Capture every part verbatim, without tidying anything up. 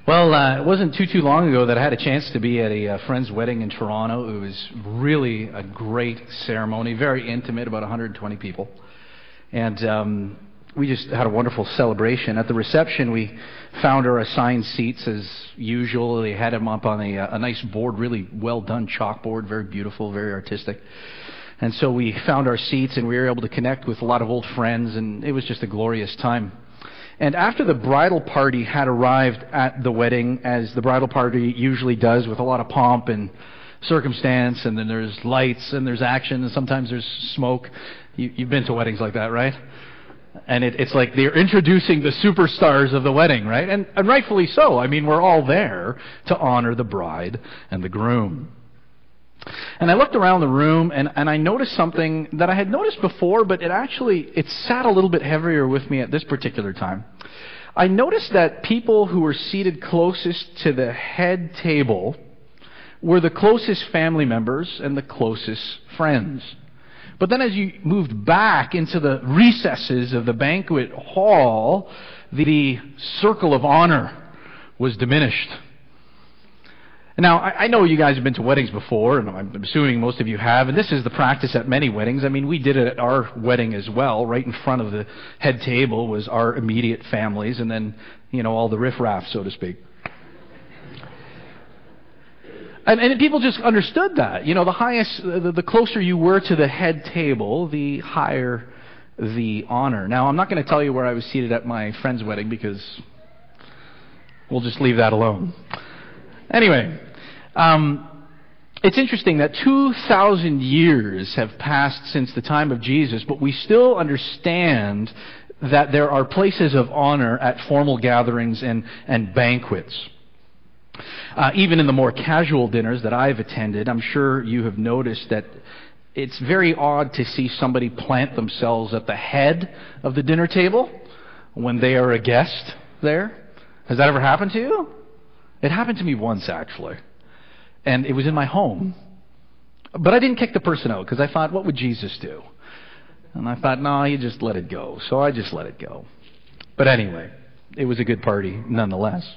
Well, uh, it wasn't too, too long ago that I had a chance to be at a uh, friend's wedding in Toronto. It was really a great ceremony, very intimate, about one hundred twenty people. And um, we just had a wonderful celebration. At the reception, we found our assigned seats as usual. They had them up on a, a nice board, really well done chalkboard, very beautiful, very artistic. And so we found our seats and we were able to connect with a lot of old friends, and it was just a glorious time. And after the bridal party had arrived at the wedding, as the bridal party usually does, with a lot of pomp and circumstance, and then there's lights and there's action and sometimes there's smoke. You, you've been to weddings like that, right? And it, it's like they're introducing the superstars of the wedding, right? And, and rightfully so. I mean, we're all there to honor the bride and the groom. And I looked around the room, and, and I noticed something that I had noticed before, but it actually, it sat a little bit heavier with me at this particular time. I noticed that people who were seated closest to the head table were the closest family members and the closest friends. But then as you moved back into the recesses of the banquet hall, the circle of honor was diminished. Now, I know you guys have been to weddings before, and I'm assuming most of you have, and this is the practice at many weddings. I mean, we did it at our wedding as well. Right in front of the head table was our immediate families, and then, you know, all the riffraff, so to speak. And, and people just understood that. You know, the highest, the, the closer you were to the head table, the higher the honor. Now, I'm not going to tell you where I was seated at my friend's wedding, because we'll just leave that alone. Anyway, um, it's interesting that two thousand years have passed since the time of Jesus, but we still understand that there are places of honor at formal gatherings and, and banquets. Uh, even in the more casual dinners that I've attended, I'm sure you have noticed that it's very odd to see somebody plant themselves at the head of the dinner table when they are a guest there. Has that ever happened to you? It happened to me once, actually, and it was in my home. But I didn't kick the person out, because I thought, what would Jesus do? And I thought, no, you just let it go. So I just let it go. But anyway, it was a good party nonetheless.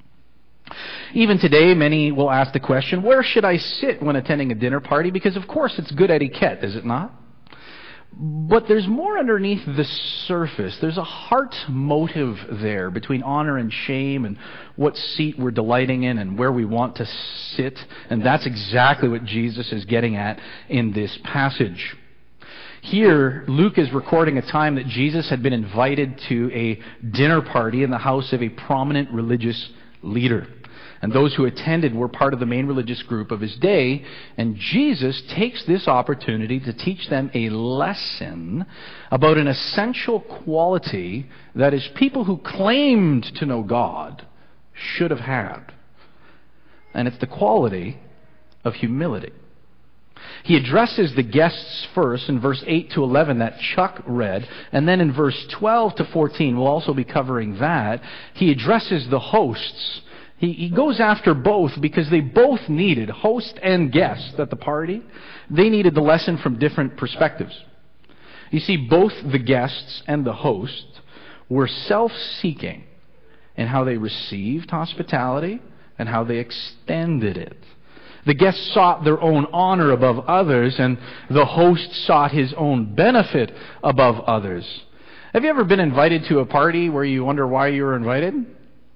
Even today, many will ask the question, where should I sit when attending a dinner party? Because, of course, it's good etiquette, is it not? But there's more underneath the surface. There's a heart motive there between honor and shame, and what seat we're delighting in and where we want to sit. And that's exactly what Jesus is getting at in this passage. Here, Luke is recording a time that Jesus had been invited to a dinner party in the house of a prominent religious leader. And those who attended were part of the main religious group of his day. And Jesus takes this opportunity to teach them a lesson about an essential quality that is people who claimed to know God should have had. And it's the quality of humility. He addresses the guests first in verse eight to eleven that Chuck read, and then in verse twelve to fourteen, we'll also be covering that. He addresses the hosts. He, he goes after both because they both needed, host and guest at the party, they needed the lesson from different perspectives. You see, both the guests and the host were self-seeking in how they received hospitality and how they extended it. The guests sought their own honor above others, and the host sought his own benefit above others. Have you ever been invited to a party where you wonder why you were invited?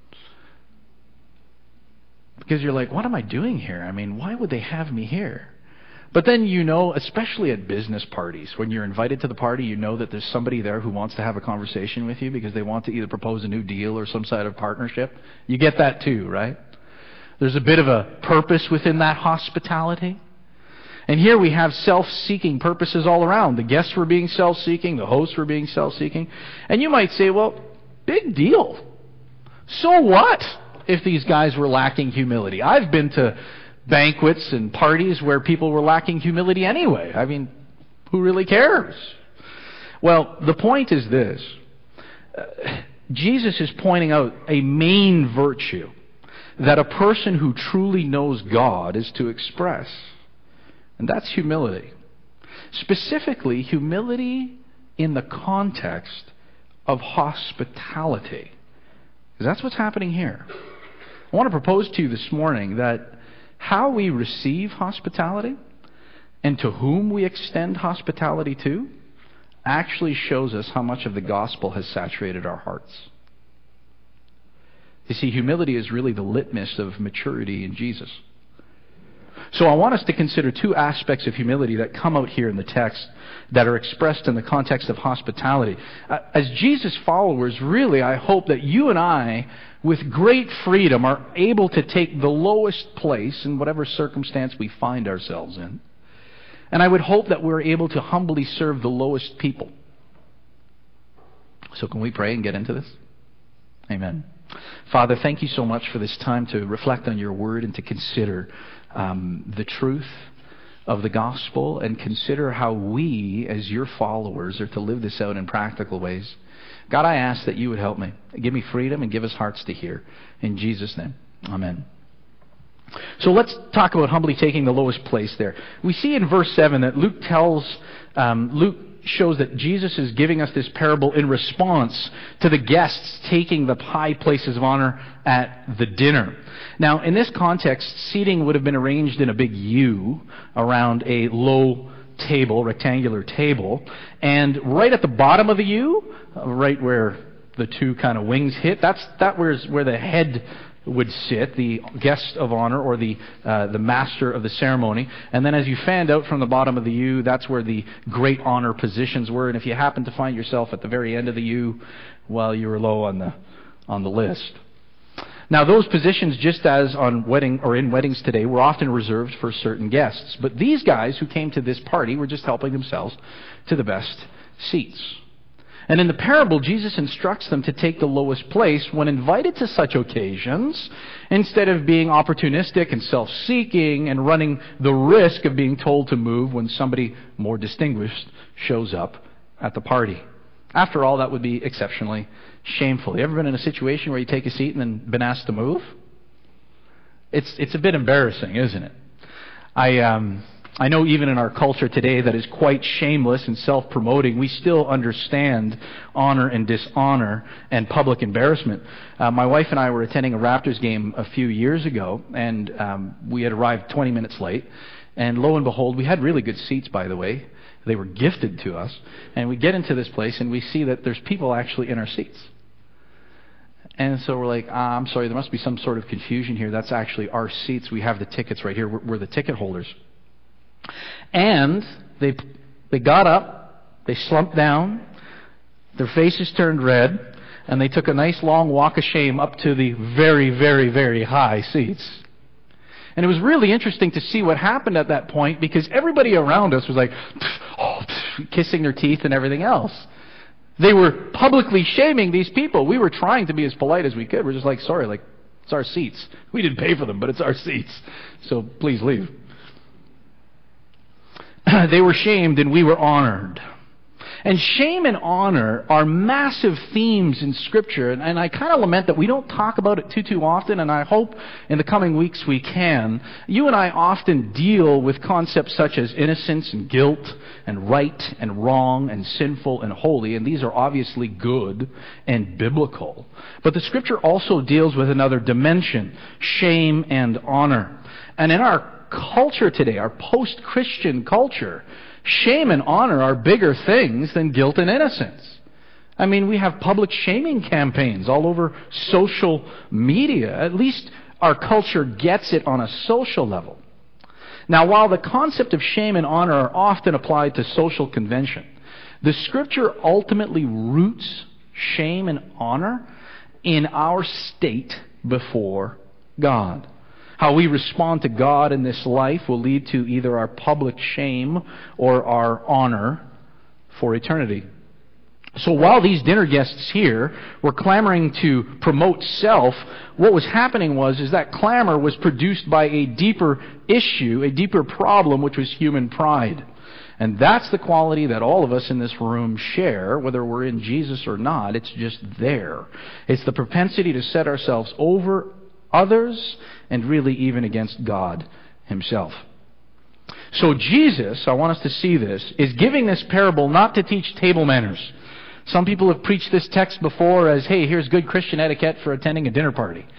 Because you're like, what am I doing here? I mean, why would they have me here? But then you know, especially at business parties, when you're invited to the party, you know that there's somebody there who wants to have a conversation with you because they want to either propose a new deal or some sort of partnership. You get that too, right? There's a bit of a purpose within that hospitality. And here we have self-seeking purposes all around. The guests were being self-seeking, the hosts were being self-seeking. And you might say, well, big deal. So what if these guys were lacking humility? I've been to banquets and parties where people were lacking humility anyway. I mean, who really cares? Well, the point is this. Uh, Jesus is pointing out a main virtue that a person who truly knows God is to express. And that's humility. Specifically, humility in the context of hospitality. Because that's what's happening here. I want to propose to you this morning that how we receive hospitality and to whom we extend hospitality to actually shows us how much of the gospel has saturated our hearts. You see, humility is really the litmus of maturity in Jesus. So I want us to consider two aspects of humility that come out here in the text that are expressed in the context of hospitality. Uh, as Jesus followers, really, I hope that you and I, with great freedom, are able to take the lowest place in whatever circumstance we find ourselves in. And I would hope that we're able to humbly serve the lowest people. So can we pray and get into this? Amen. Father, thank you so much for this time to reflect on your word and to consider um, the truth of the gospel and consider how we, as your followers, are to live this out in practical ways. God, I ask that you would help me. Give me freedom and give us hearts to hear. In Jesus' name, amen. So let's talk about humbly taking the lowest place there. We see in verse seven that Luke tells, um, Luke shows that Jesus is giving us this parable in response to the guests taking the high places of honor at the dinner. Now, in this context, seating would have been arranged in a big U around a low table, rectangular table, and right at the bottom of the U, right where the two kind of wings hit, that's that where's where the head would sit, the guest of honor or the uh, the master of the ceremony. And then as you fanned out from the bottom of the U, that's where the great honor positions were. And if you happen to find yourself at the very end of the U, well, you were low on the on the list. Now, those positions, just as on wedding or in weddings today, were often reserved for certain guests. But these guys who came to this party were just helping themselves to the best seats. And in the parable, Jesus instructs them to take the lowest place when invited to such occasions, instead of being opportunistic and self-seeking and running the risk of being told to move when somebody more distinguished shows up at the party. After all, that would be exceptionally shameful. You ever been in a situation where you take a seat and then been asked to move? It's it's a bit embarrassing, isn't it? I um. I know even in our culture today that is quite shameless and self-promoting, we still understand honor and dishonor and public embarrassment. Uh, my wife and I were attending a Raptors game a few years ago, and um, we had arrived twenty minutes late. And lo and behold, we had really good seats, by the way. They were gifted to us. And we get into this place, and we see that there's people actually in our seats. And so we're like, ah, I'm sorry, there must be some sort of confusion here. That's actually our seats. We have the tickets right here. We're, we're the ticket holders. And they they got up, they slumped down, their faces turned red, and they took a nice long walk of shame up to the very, very, very high seats. And it was really interesting to see what happened at that point, because everybody around us was like, oh, kissing their teeth and everything else. They were publicly shaming these people. We were trying to be as polite as we could. We're just like, sorry, like, it's our seats. We didn't pay for them, but it's our seats. So please leave. They were shamed and we were honored. And shame and honor are massive themes in Scripture, and, and I kind of lament that we don't talk about it too, too often, and I hope in the coming weeks we can. You and I often deal with concepts such as innocence and guilt and right and wrong and sinful and holy, and these are obviously good and biblical. But the Scripture also deals with another dimension, shame and honor. And in our culture today, our post-Christian culture, shame and honor are bigger things than guilt and innocence. I mean, we have public shaming campaigns all over social media. At least our culture gets it on a social level. Now, while the concept of shame and honor are often applied to social convention, the Scripture ultimately roots shame and honor in our state before God. How we respond to God in this life will lead to either our public shame or our honor for eternity. So while these dinner guests here were clamoring to promote self, what was happening was is that clamor was produced by a deeper issue, a deeper problem, which was human pride. And that's the quality that all of us in this room share, whether we're in Jesus or not. It's just there. It's the propensity to set ourselves over others, and really even against God Himself. So Jesus, I want us to see this, is giving this parable not to teach table manners. Some people have preached this text before as, hey, here's good Christian etiquette for attending a dinner party.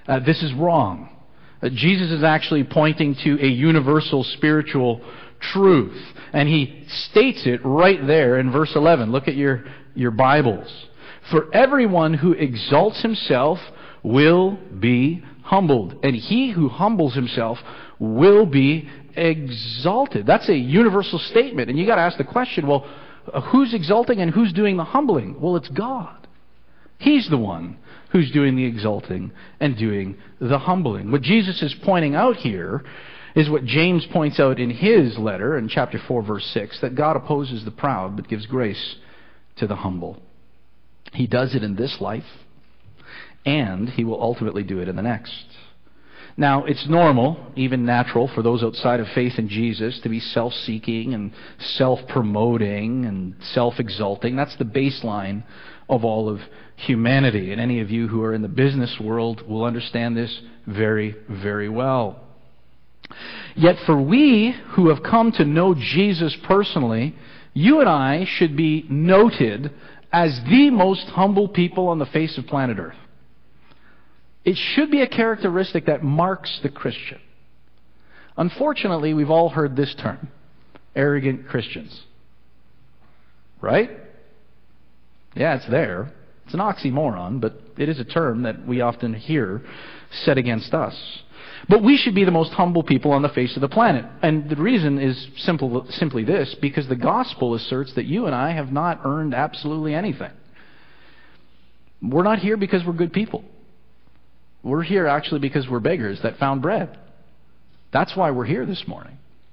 Uh, this is wrong. Uh, Jesus is actually pointing to a universal spiritual truth. And he states it right there in verse eleven. Look at your, your Bibles. For everyone who exalts himself will be humbled, and he who humbles himself will be exalted. That's a universal statement. And you got to ask the question, well, who's exalting and who's doing the humbling? Well, it's God. He's the one who's doing the exalting and doing the humbling. What Jesus is pointing out here is what James points out in his letter in chapter four, verse six, that God opposes the proud but gives grace to the humble. He does it in this life, and he will ultimately do it in the next. Now, it's normal, even natural, for those outside of faith in Jesus to be self-seeking and self-promoting and self-exalting. That's the baseline of all of humanity. And any of you who are in the business world will understand this very, very well. Yet for we who have come to know Jesus personally, you and I should be noted as the most humble people on the face of planet Earth. It should be a characteristic that marks the Christian. Unfortunately, we've all heard this term, arrogant Christians. Right? Yeah, it's there. It's an oxymoron, but it is a term that we often hear said against us. But we should be the most humble people on the face of the planet. And the reason is simple, simply this, because the gospel asserts that you and I have not earned absolutely anything. We're not here because we're good people. We're here actually because we're beggars that found bread. That's why we're here this morning.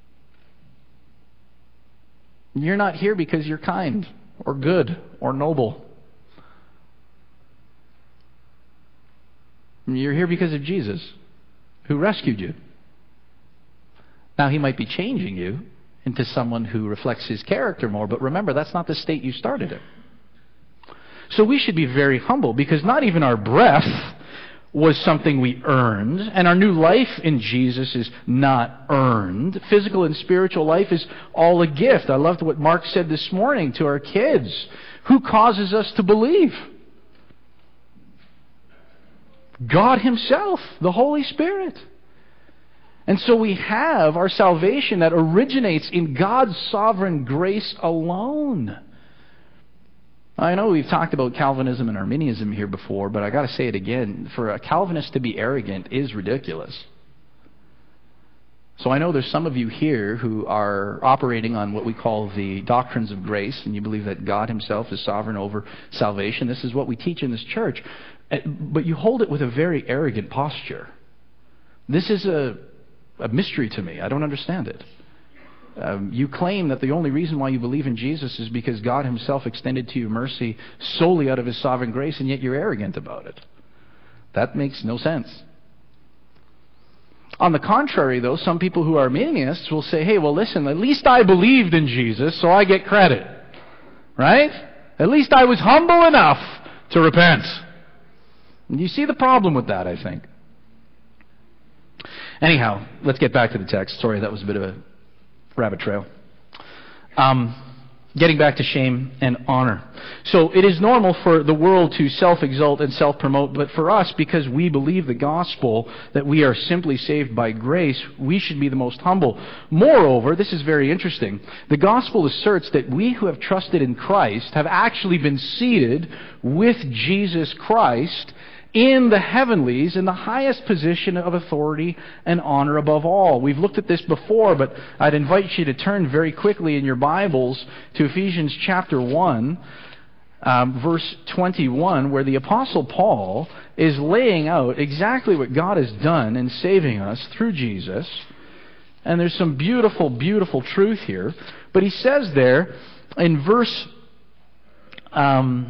You're not here because you're kind or good or noble. You're here because of Jesus, who rescued you. Now, he might be changing you into someone who reflects his character more, but remember, that's not the state you started in. So we should be very humble, because not even our breath was something we earned, and our new life in Jesus is not earned. Physical and spiritual life is all a gift. I loved what Mark said this morning to our kids. Who causes us to believe? God himself, the Holy Spirit. And so we have our salvation that originates in God's sovereign grace alone. I know we've talked about Calvinism and Arminianism here before, but I got to say it again. For a Calvinist to be arrogant is ridiculous. So I know there's some of you here who are operating on what we call the doctrines of grace, and you believe that God himself is sovereign over salvation. This is what we teach in this church. But you hold it with a very arrogant posture. This is a, a mystery to me. I don't understand it. Um, you claim that the only reason why you believe in Jesus is because God himself extended to you mercy solely out of his sovereign grace, and yet you're arrogant about it. That makes no sense. On the contrary, though, some people who are Arminianists will say, hey, well, listen, at least I believed in Jesus, so I get credit. Right? At least I was humble enough to repent. And you see the problem with that, I think. Anyhow, let's get back to the text. Sorry, that was a bit of a rabbit trail. Um, getting back to shame and honor. So it is normal for the world to self-exalt and self-promote, but for us, because we believe the gospel, that we are simply saved by grace, we should be the most humble. Moreover, this is very interesting, the gospel asserts that we who have trusted in Christ have actually been seated with Jesus Christ in the heavenlies, in the highest position of authority and honor above all. We've looked at this before, but I'd invite you to turn very quickly in your Bibles to Ephesians chapter one, um, verse twenty-one, where the Apostle Paul is laying out exactly what God has done in saving us through Jesus. And there's some beautiful, beautiful truth here. But he says there in verse Um,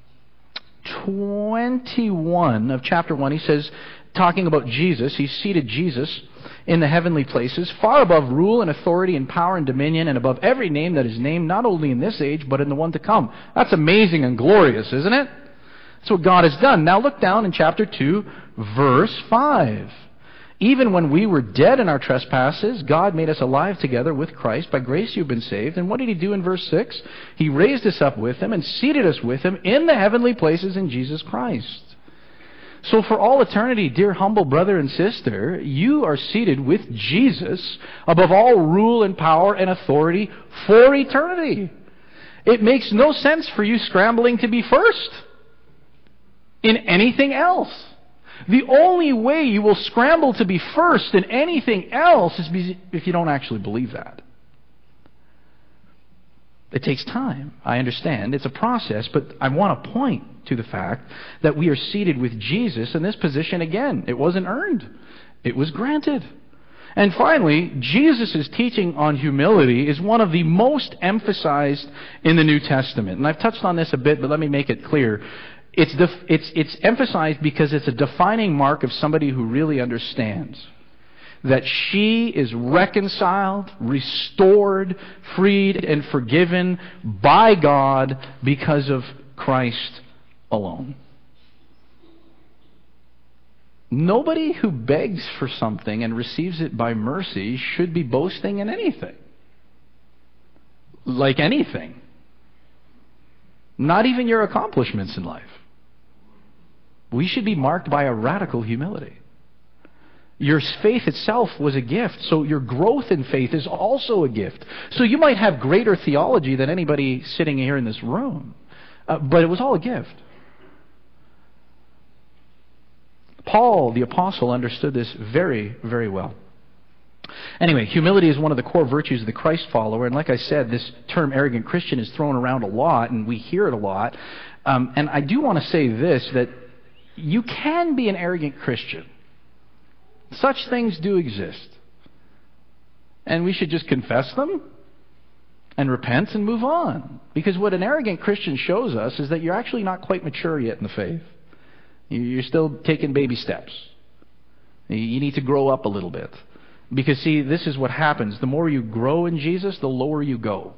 twenty-one of chapter one, he says, talking about Jesus, he's seated Jesus in the heavenly places, far above rule and authority and power and dominion, and above every name that is named, not only in this age, but in the one to come. That's amazing and glorious, isn't it? That's what God has done. Now look down in chapter two, verse five. Even when we were dead in our trespasses, God made us alive together with Christ. By grace you've been saved. And what did he do in verse six? He raised us up with him and seated us with him in the heavenly places in Jesus Christ. So for all eternity, dear humble brother and sister, you are seated with Jesus above all rule and power and authority for eternity. It makes no sense for you scrambling to be first in anything else. The only way you will scramble to be first in anything else is if you don't actually believe that. It takes time. I understand. It's a process, but I want to point to the fact that we are seated with Jesus in this position again. It wasn't earned. It was granted. And finally, Jesus' teaching on humility is one of the most emphasized in the New Testament. And I've touched on this a bit, but let me make it clear. It's, def- it's, it's emphasized because it's a defining mark of somebody who really understands that she is reconciled, restored, freed, and forgiven by God because of Christ alone. Nobody who begs for something and receives it by mercy should be boasting in anything. Like anything. Not even your accomplishments in life. We should be marked by a radical humility. Your faith itself was a gift, so your growth in faith is also a gift. So you might have greater theology than anybody sitting here in this room, uh, but it was all a gift. Paul, the apostle, understood this very, very well. Anyway, humility is one of the core virtues of the Christ follower, and like I said, this term arrogant Christian is thrown around a lot, and we hear it a lot. Um, and I do want to say this, that you can be an arrogant Christian. Such things do exist. And we should just confess them and repent and move on. Because what an arrogant Christian shows us is that you're actually not quite mature yet in the faith. You're still taking baby steps. You need to grow up a little bit. Because see, this is what happens. The more you grow in Jesus, the lower you go.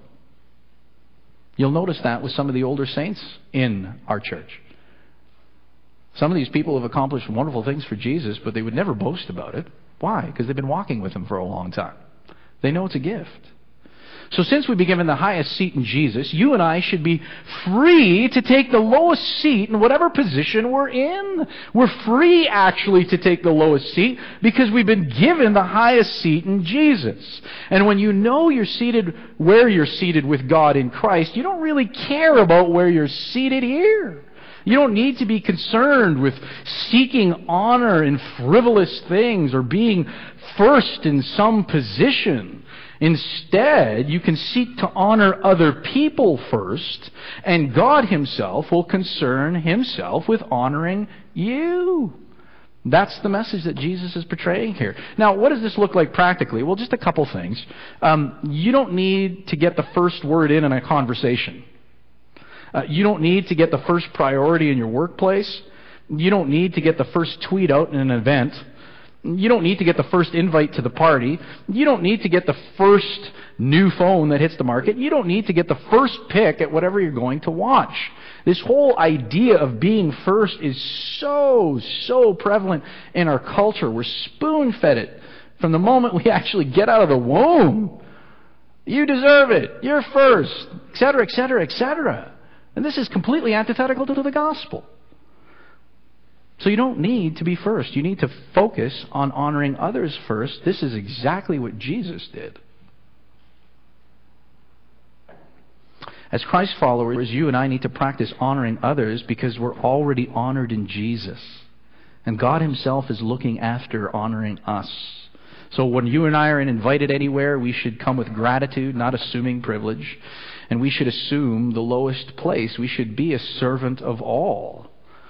You'll notice that with some of the older saints in our church. Some of these people have accomplished wonderful things for Jesus, but they would never boast about it. Why? Because they've been walking with Him for a long time. They know it's a gift. So since we've been given the highest seat in Jesus, you and I should be free to take the lowest seat in whatever position we're in. We're free, actually, to take the lowest seat because we've been given the highest seat in Jesus. And when you know you're seated where you're seated with God in Christ, you don't really care about where you're seated here. You don't need to be concerned with seeking honor in frivolous things or being first in some position. Instead, you can seek to honor other people first, and God Himself will concern Himself with honoring you. That's the message that Jesus is portraying here. Now, what does this look like practically? Well, just a couple things. Um, you don't need to get the first word in in a conversation. Uh, you don't need to get the first priority in your workplace. You don't need to get the first tweet out in an event. You don't need to get the first invite to the party. You don't need to get the first new phone that hits the market. You don't need to get the first pick at whatever you're going to watch. This whole idea of being first is so, so prevalent in our culture. We're spoon-fed it from the moment we actually get out of the womb. You deserve it. You're first, et cetera, et cetera, et cetera. And this is completely antithetical to the gospel. So you don't need to be first. You need to focus on honoring others first. This is exactly what Jesus did. As Christ followers, you and I need to practice honoring others because we're already honored in Jesus. And God Himself is looking after honoring us. So when you and I are invited anywhere, we should come with gratitude, not assuming privilege. And we should assume the lowest place. We should be a servant of all.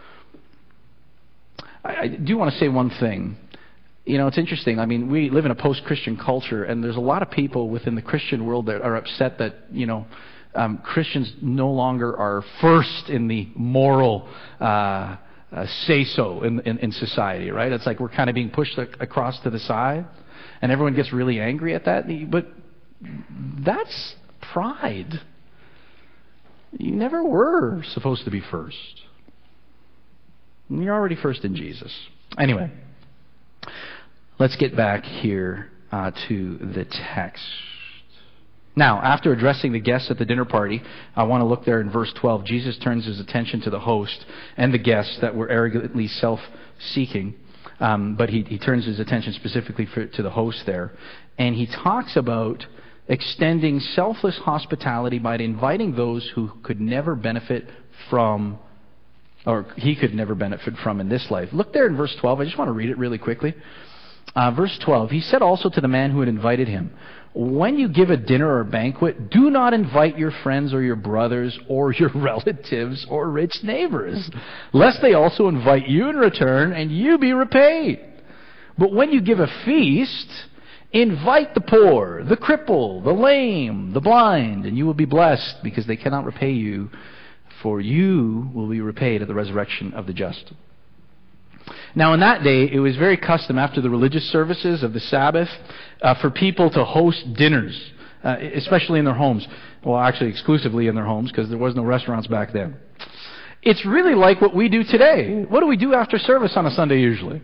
I, I do want to say one thing. You know, it's interesting. I mean, we live in a post-Christian culture, and there's a lot of people within the Christian world that are upset that, you know, um, Christians no longer are first in the moral uh, uh, say-so in, in, in society, right? It's like we're kind of being pushed across to the side, and everyone gets really angry at that. But that's pride. You never were supposed to be first. You're already first in Jesus. Anyway, let's get back here uh, to the text. Now, after addressing the guests at the dinner party, I want to look there in verse twelve. Jesus turns his attention to the host and the guests that were arrogantly self-seeking. Um, but he, he turns his attention specifically for, to the host there. And he talks about extending selfless hospitality by inviting those who could never benefit from, or he could never benefit from in this life. Look there in verse twelve. I just want to read it really quickly. Uh, verse twelve, he said also to the man who had invited him, when you give a dinner or a banquet, do not invite your friends or your brothers or your relatives or rich neighbors, lest they also invite you in return and you be repaid. But when you give a feast, invite the poor, the cripple, the lame, the blind, and you will be blessed because they cannot repay you, for you will be repaid at the resurrection of the just. Now, in that day, it was very custom after the religious services of the Sabbath uh, for people to host dinners, uh, especially in their homes. Well, actually, exclusively in their homes, because there was no restaurants back then. It's really like what we do today. What do we do after service on a Sunday usually?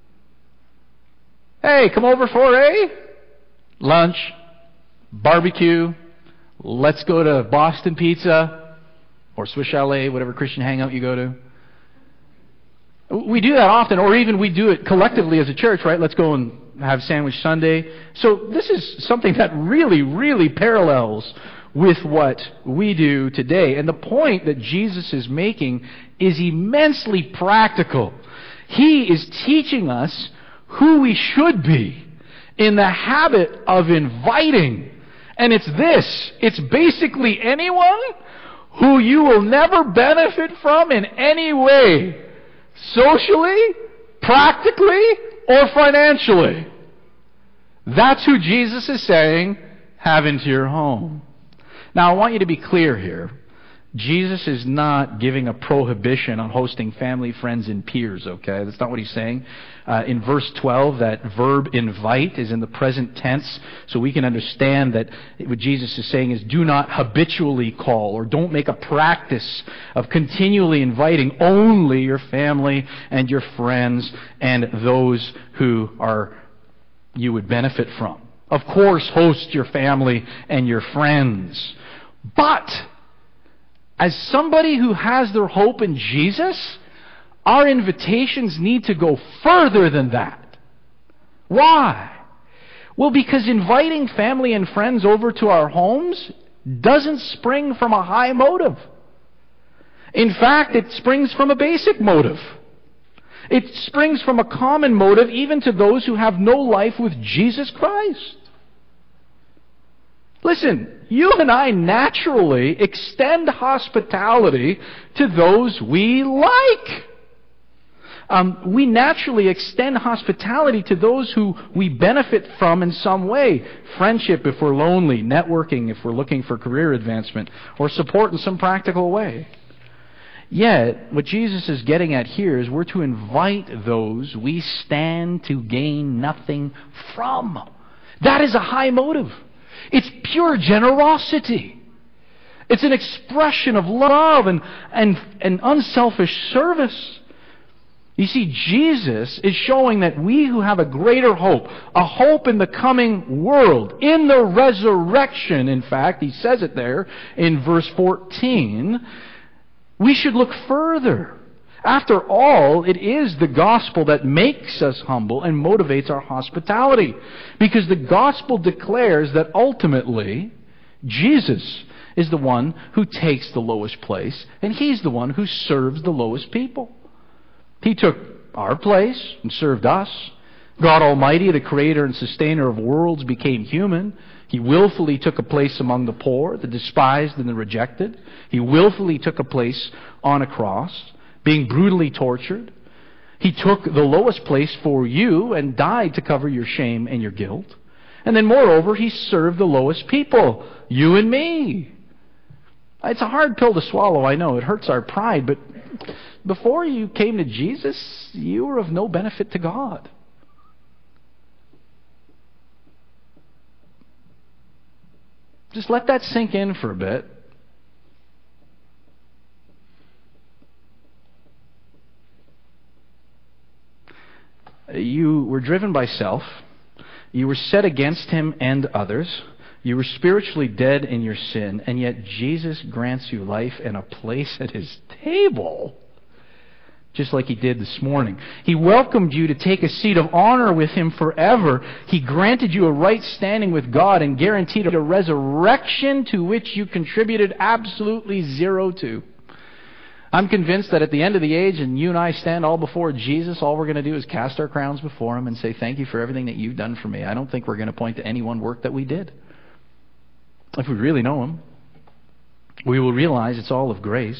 Hey, come over for a lunch, barbecue, let's go to Boston Pizza, or Swiss Chalet, whatever Christian hangout you go to. We do that often, or even we do it collectively as a church, right? Let's go and have Sandwich Sunday. So this is something that really, really parallels with what we do today. And the point that Jesus is making is immensely practical. He is teaching us who we should be in the habit of inviting. And it's this. It's basically anyone who you will never benefit from in any way. Socially, practically, or financially. That's who Jesus is saying, have into your home. Now, I want you to be clear here. Jesus is not giving a prohibition on hosting family, friends, and peers, okay? That's not what he's saying. Uh, in verse twelve, that verb invite is in the present tense, so we can understand that what Jesus is saying is do not habitually call, or don't make a practice of continually inviting only your family and your friends and those who are you would benefit from. Of course, host your family and your friends. But as somebody who has their hope in Jesus, our invitations need to go further than that. Why? Well, because inviting family and friends over to our homes doesn't spring from a high motive. In fact, it springs from a basic motive. It springs from a common motive even to those who have no life with Jesus Christ. Listen, you and I naturally extend hospitality to those we like. Um, we naturally extend hospitality to those who we benefit from in some way. Friendship if we're lonely, networking if we're looking for career advancement, or support in some practical way. Yet, what Jesus is getting at here is we're to invite those we stand to gain nothing from. That is a high motive. It's pure generosity. It's an expression of love and, and, and unselfish service. You see, Jesus is showing that we who have a greater hope, a hope in the coming world, in the resurrection, in fact, he says it there in verse fourteen, we should look further. After all, it is the gospel that makes us humble and motivates our hospitality. Because the gospel declares that ultimately, Jesus is the one who takes the lowest place, and He's the one who serves the lowest people. He took our place and served us. God Almighty, the creator and sustainer of worlds, became human. He willfully took a place among the poor, the despised, and the rejected. He willfully took a place on a cross, being brutally tortured. He took the lowest place for you and died to cover your shame and your guilt. And then moreover, He served the lowest people, you and me. It's a hard pill to swallow, I know. It hurts our pride, but before you came to Jesus, you were of no benefit to God. Just let that sink in for a bit. You were driven by self. You were set against Him and others. You were spiritually dead in your sin, and yet Jesus grants you life and a place at His table, just like He did this morning. He welcomed you to take a seat of honor with Him forever. He granted you a right standing with God and guaranteed a resurrection to which you contributed absolutely zero to. I'm convinced that at the end of the age, and you and I stand all before Jesus, all we're going to do is cast our crowns before Him and say, thank you for everything that you've done for me. I don't think we're going to point to any one work that we did. If we really know Him, we will realize it's all of grace.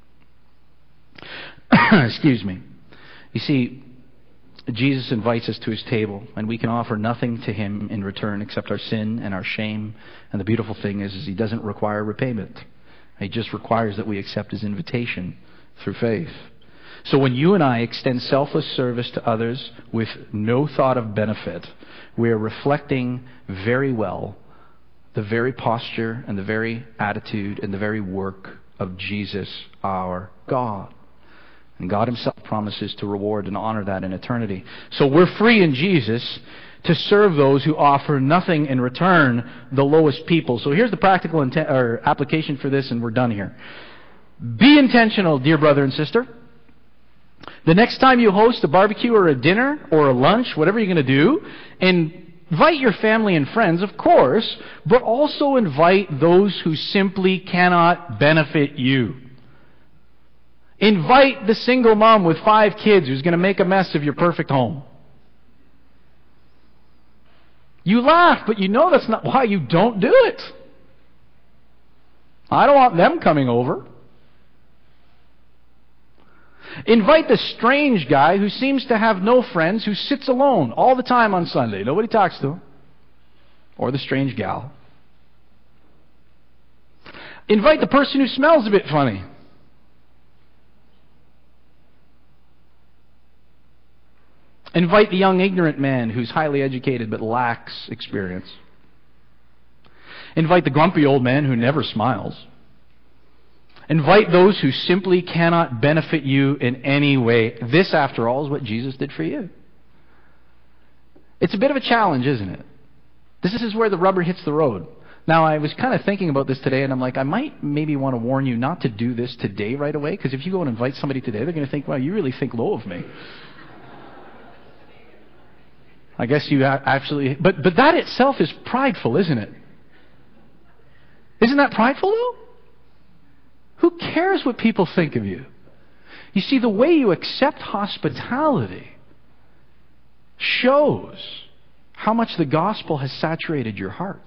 Excuse me. You see, Jesus invites us to His table, and we can offer nothing to Him in return except our sin and our shame. And the beautiful thing is, is He doesn't require repayment. He just requires that we accept His invitation through faith. So when you and I extend selfless service to others with no thought of benefit, we are reflecting very well the very posture and the very attitude and the very work of Jesus, our God. And God Himself promises to reward and honor that in eternity. So we're free in Jesus to serve those who offer nothing in return, the lowest people. So here's the practical intent, or application for this, and we're done here. Be intentional, dear brother and sister. The next time you host a barbecue or a dinner or a lunch, whatever you're going to do, invite your family and friends, of course, but also invite those who simply cannot benefit you. Invite the single mom with five kids who's going to make a mess of your perfect home. You laugh, but you know that's not why you don't do it. I don't want them coming over. Invite the strange guy who seems to have no friends, who sits alone all the time on Sunday. Nobody talks to him. Or the strange gal. Invite the person who smells a bit funny. Invite the young ignorant man who's highly educated but lacks experience. Invite the grumpy old man who never smiles. Invite those who simply cannot benefit you in any way. This, after all, is what Jesus did for you. It's a bit of a challenge, isn't it? This is where the rubber hits the road. Now, I was kind of thinking about this today, and I'm like, I might maybe want to warn you not to do this today right away, because if you go and invite somebody today, they're going to think, well, you really think low of me. I guess you actually... But, but that itself is prideful, isn't it? Isn't that prideful, though? Who cares what people think of you? You see, the way you accept hospitality shows how much the gospel has saturated your heart.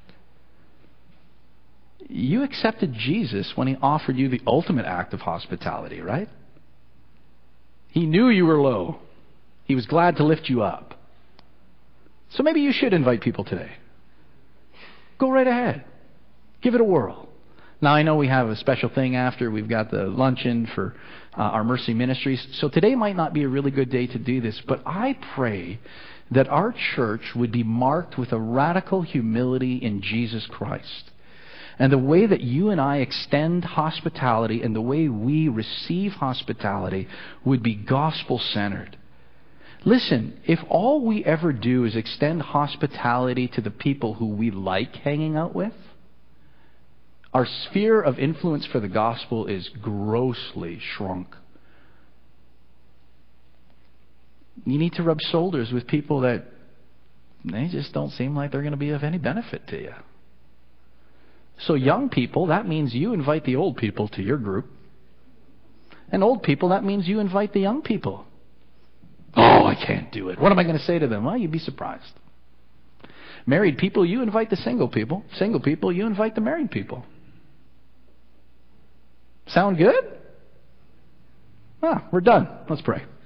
You accepted Jesus when He offered you the ultimate act of hospitality, right? He knew you were low. He was glad to lift you up. So maybe you should invite people today. Go right ahead. Give it a whirl. Now, I know we have a special thing after. We've got the luncheon for uh, our Mercy Ministries. So today might not be a really good day to do this, but I pray that our church would be marked with a radical humility in Jesus Christ. And the way that you and I extend hospitality and the way we receive hospitality would be gospel-centered. Listen, if all we ever do is extend hospitality to the people who we like hanging out with, our sphere of influence for the gospel is grossly shrunk. You need to rub shoulders with people that they just don't seem like they're going to be of any benefit to you. So young people, that means you invite the old people to your group. And old people, that means you invite the young people. Oh, I can't do it. What am I going to say to them? Well, you'd be surprised. Married people, you invite the single people. Single people, you invite the married people. Sound good? Ah, we're done. Let's pray.